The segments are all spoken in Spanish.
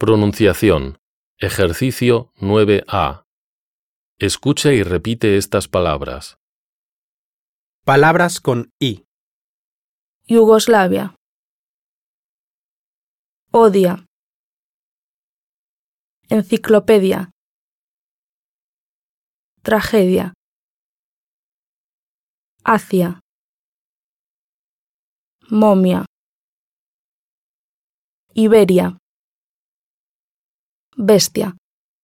Pronunciación. Ejercicio 9A. Escucha y repite estas palabras. Palabras con I. Yugoslavia. Odia. Enciclopedia. Tragedia. Acia. Momia. Iberia. Bestia.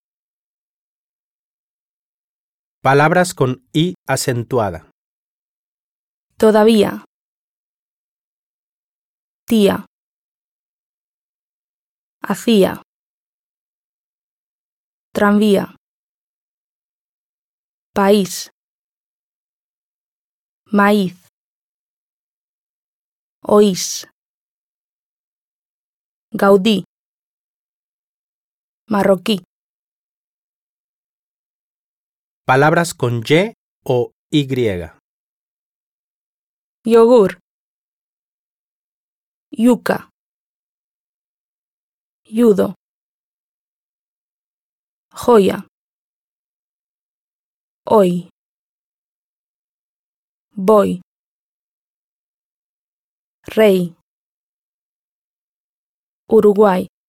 Palabras con I acentuada. Todavía. Tía. Hacía. Tranvía. País. Maíz. Oís. Gaudí. Marroquí. Palabras con Y o Y. Yogur. Yuca. Yudo. Joya. Hoy. Voy. Rey. Uruguay.